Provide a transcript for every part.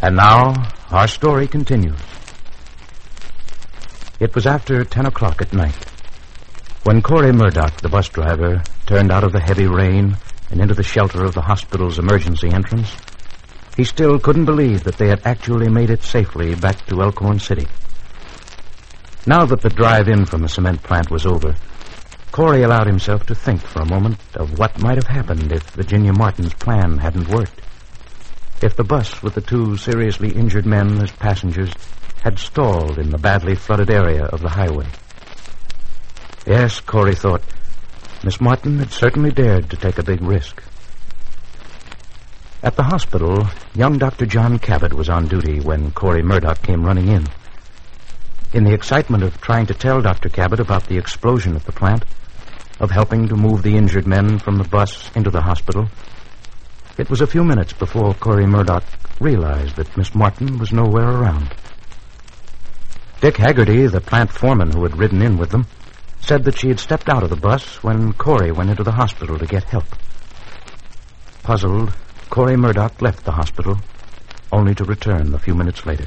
And now, our story continues. It was after 10 o'clock at night when Corey Murdoch, the bus driver, turned out of the heavy rain and into the shelter of the hospital's emergency entrance. He still couldn't believe that they had actually made it safely back to Elkhorn City. Now that the drive-in from the cement plant was over, Corey allowed himself to think for a moment of what might have happened if Virginia Martin's plan hadn't worked. If the bus with the two seriously injured men as passengers had stalled in the badly flooded area of the highway. Yes, Corey thought, Miss Martin had certainly dared to take a big risk. At the hospital, young Dr. John Cabot was on duty when Corey Murdoch came running in. In the excitement of trying to tell Dr. Cabot about the explosion at the plant, of helping to move the injured men from the bus into the hospital, it was a few minutes before Corey Murdoch realized that Miss Martin was nowhere around. Dick Haggerty, the plant foreman who had ridden in with them, said that she had stepped out of the bus when Corey went into the hospital to get help. Puzzled, Corey Murdoch left the hospital, only to return a few minutes later.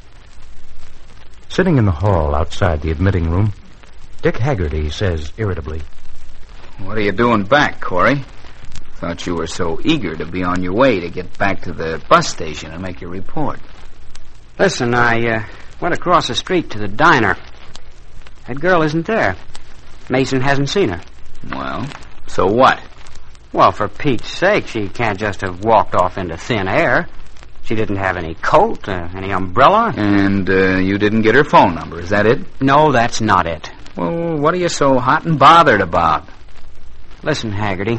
Sitting in the hall outside the admitting room, Dick Haggerty says irritably, "What are you doing back, Corey? Thought you were so eager to be on your way to get back to the bus station and make your report." Listen, I went across the street to the diner. That girl isn't there. Mason hasn't seen her. Well, so what? Well, for Pete's sake, she can't just have walked off into thin air. She didn't have any coat, any umbrella. And you didn't get her phone number, is that it? No, that's not it. Well, what are you so hot and bothered about? Listen, Haggerty,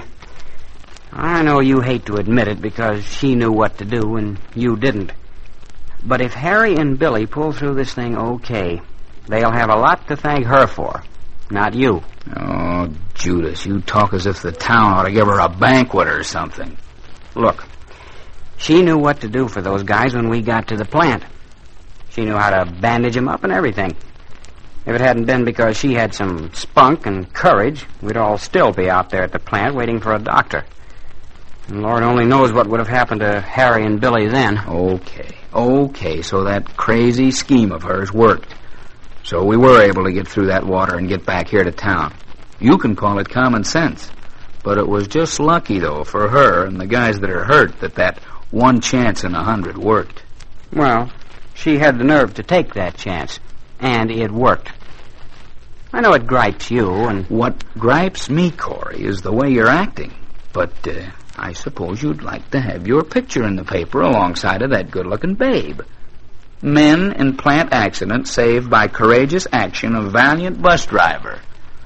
I know you hate to admit it because she knew what to do and you didn't. But if Harry and Billy pull through this thing okay, they'll have a lot to thank her for, not you. Oh, Judas, you talk as if the town ought to give her a banquet or something. Look, she knew what to do for those guys when we got to the plant. She knew how to bandage them up and everything. If it hadn't been because she had some spunk and courage, we'd all still be out there at the plant waiting for a doctor. And Lord only knows what would have happened to Harry and Billy then. Okay, so that crazy scheme of hers worked. So we were able to get through that water and get back here to town. You can call it common sense. But it was just lucky, though, for her and the guys that are hurt that one chance in 100 worked. Well, she had the nerve to take that chance, and it worked. I know it gripes you, and... What gripes me, Corey, is the way you're acting. But I suppose you'd like to have your picture in the paper alongside of that good-looking babe. Men in plant accident saved by courageous action of valiant bus driver.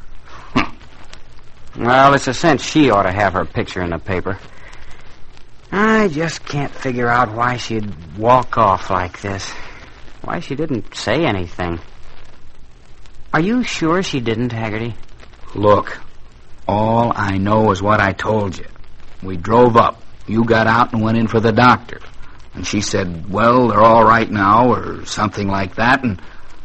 Well, it's a cinch she ought to have her picture in the paper. I just can't figure out why she'd walk off like this. Why she didn't say anything. Are you sure she didn't, Haggerty? Look, all I know is what I told you. We drove up. You got out and went in for the doctor. And she said, well, they're all right now, or something like that, and...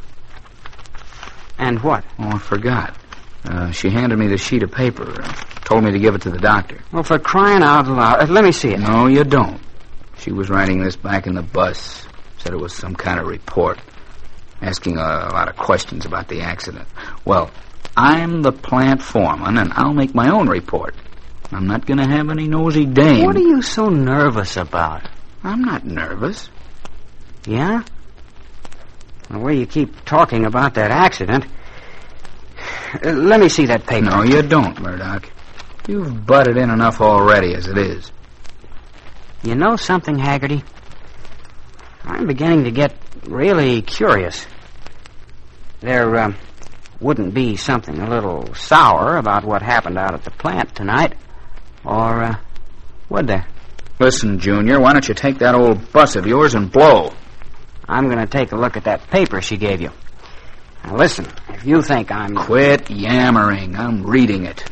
And what? Oh, I forgot. She handed me the sheet of paper, told me to give it to the doctor. Well, for crying out loud. Let me see it. No, you don't. She was writing this back in the bus. Said it was some kind of report. Asking a lot of questions about the accident. Well, I'm the plant foreman, and I'll make my own report. I'm not going to have any nosy dame. What are you so nervous about? I'm not nervous. Yeah? The way you keep talking about that accident... let me see that paper. No, you don't, Murdoch. You've butted in enough already as it is. You know something, Haggerty? I'm beginning to get really curious. There wouldn't be something a little sour about what happened out at the plant tonight. Or would there? Listen, Junior, why don't you take that old bus of yours and blow? I'm going to take a look at that paper she gave you. Now, listen, if you think I'm... Quit yammering. I'm reading it.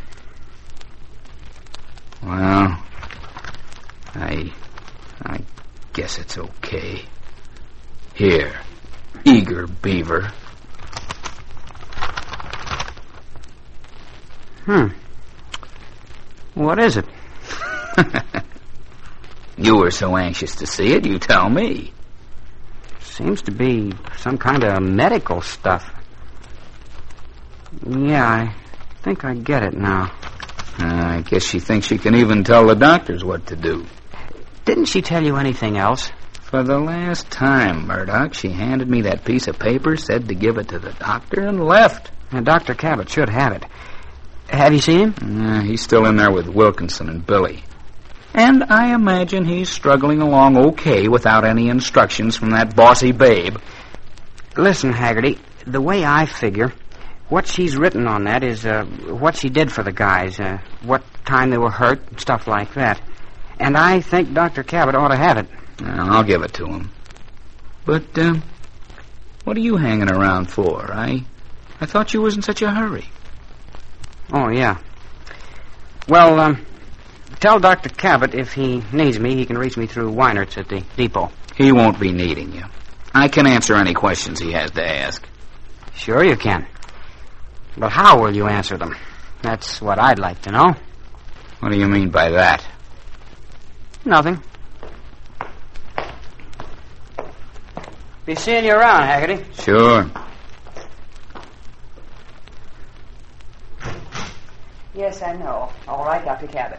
Well, I guess it's okay. Here, Eager Beaver. What is it? You were so anxious to see it, you tell me. Seems to be some kind of medical stuff. Yeah, I think I get it now. I guess she thinks she can even tell the doctors what to do. Didn't she tell you anything else? For the last time, Murdoch, she handed me that piece of paper, said to give it to the doctor, and left. Dr. Cabot should have it. Have you seen him? He's still in there with Wilkinson and Billy. And I imagine he's struggling along okay without any instructions from that bossy babe. Listen, Haggerty, the way I figure, what she's written on that is what she did for the guys, what time they were hurt, and stuff like that. And I think Dr. Cabot ought to have it. I'll give it to him. But, what are you hanging around for? I thought you was in such a hurry. Oh, yeah. Well, tell Dr. Cabot if he needs me, he can reach me through Weinert's at the depot. He won't be needing you. I can answer any questions he has to ask. Sure you can. But how will you answer them? That's what I'd like to know. What do you mean by that? Nothing. Be seeing you around, Haggerty. Sure. Yes, I know. All right, Dr. Cabot.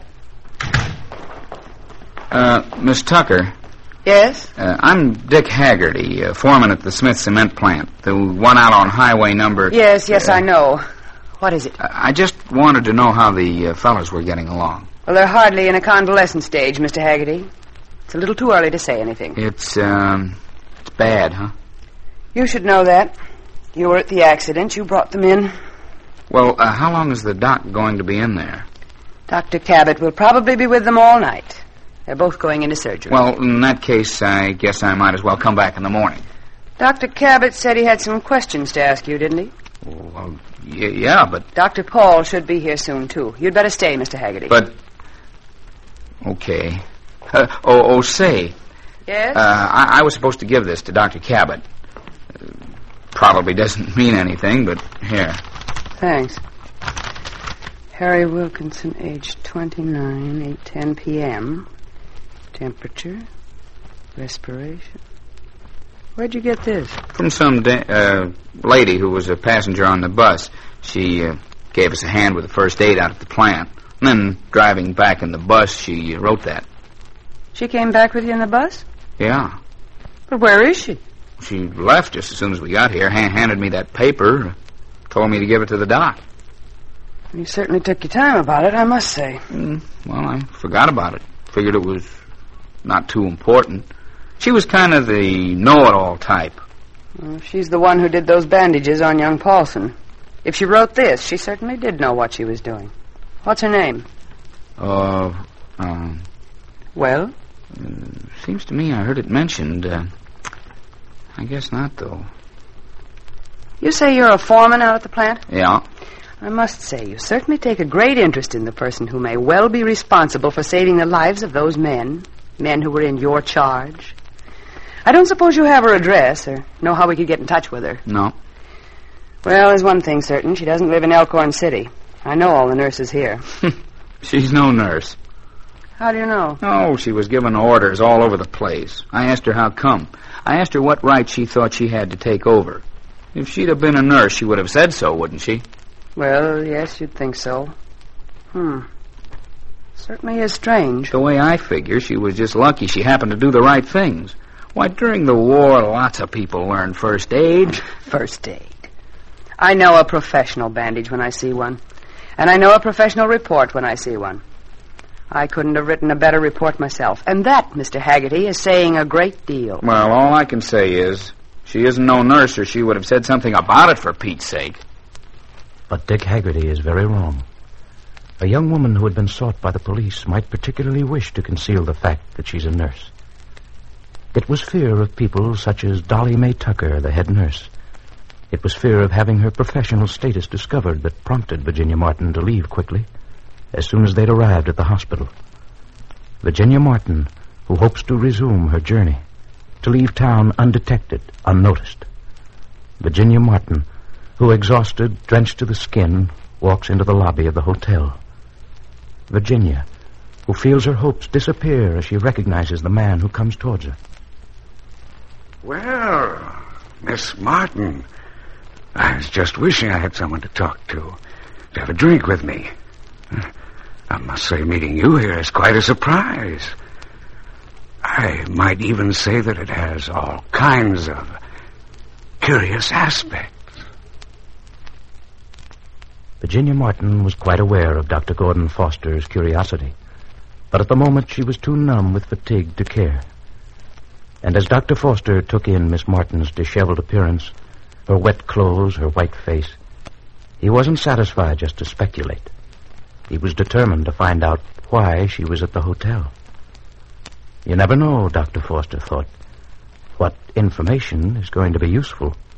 Miss Tucker. Yes? I'm Dick Haggerty, foreman at the Smith Cement Plant, the one out on highway number... Yes, I know. What is it? I just wanted to know how the fellas were getting along. Well, they're hardly in a convalescent stage, Mr. Haggerty. It's a little too early to say anything. It's bad, huh? You should know that. You were at the accident. You brought them in. Well, how long is the doc going to be in there? Dr. Cabot will probably be with them all night. They're both going into surgery. Well, in that case, I guess I might as well come back in the morning. Dr. Cabot said he had some questions to ask you, didn't he? Well, yeah, but... Dr. Paul should be here soon, too. You'd better stay, Mr. Haggerty. But... Okay. Say... Yes? I was supposed to give this to Dr. Cabot. Probably doesn't mean anything, but here. Thanks. Harry Wilkinson, age 29, 8:10 p.m. Temperature, respiration. Where'd you get this? From some lady who was a passenger on the bus. She gave us a hand with the first aid out at the plant. And then, driving back in the bus, she wrote that. She came back with you in the bus? Yeah. But where is she? She left just as soon as we got here, handed me that paper, told me to give it to the doc. You certainly took your time about it, I must say. Well, I forgot about it. Figured it was not too important. She was kind of the know-it-all type. Well, she's the one who did those bandages on young Paulson. If she wrote this, she certainly did know what she was doing. What's her name? Well? Seems to me I heard it mentioned. I guess not, though. You say you're a foreman out at the plant? Yeah. I must say, you certainly take a great interest in the person who may well be responsible for saving the lives of those men who were in your charge. I don't suppose you have her address or know how we could get in touch with her. No. Well, there's one thing certain. She doesn't live in Elkhorn City. I know all the nurses here. She's no nurse. How do you know? Oh, she was giving orders all over the place. I asked her how come. I asked her what right she thought she had to take over. If she'd have been a nurse, she would have said so, wouldn't she? Well, yes, you'd think so. Certainly is strange. The way I figure, she was just lucky she happened to do the right things. Why, during the war, lots of people learned first aid. First aid. I know a professional bandage when I see one. And I know a professional report when I see one. I couldn't have written a better report myself. And that, Mr. Haggerty, is saying a great deal. Well, all I can say is, she isn't no nurse, or she would have said something about it, for Pete's sake. But Dick Haggerty is very wrong. A young woman who had been sought by the police might particularly wish to conceal the fact that she's a nurse. It was fear of people such as Dolly Mae Tucker, the head nurse. It was fear of having her professional status discovered that prompted Virginia Martin to leave quickly, as soon as they'd arrived at the hospital. Virginia Martin, who hopes to resume her journey, to leave town undetected, unnoticed. Virginia Martin, who, exhausted, drenched to the skin, walks into the lobby of the hotel. Virginia, who feels her hopes disappear as she recognizes the man who comes towards her. Well, Miss Martin, I was just wishing I had someone to talk to have a drink with me. I must say, meeting you here is quite a surprise. I might even say that it has all kinds of curious aspects. Virginia Martin was quite aware of Dr. Gordon Foster's curiosity, but at the moment she was too numb with fatigue to care. And as Dr. Foster took in Miss Martin's disheveled appearance, her wet clothes, her white face, he wasn't satisfied just to speculate. He was determined to find out why she was at the hotel. You never know, Dr. Foster thought, what information is going to be useful.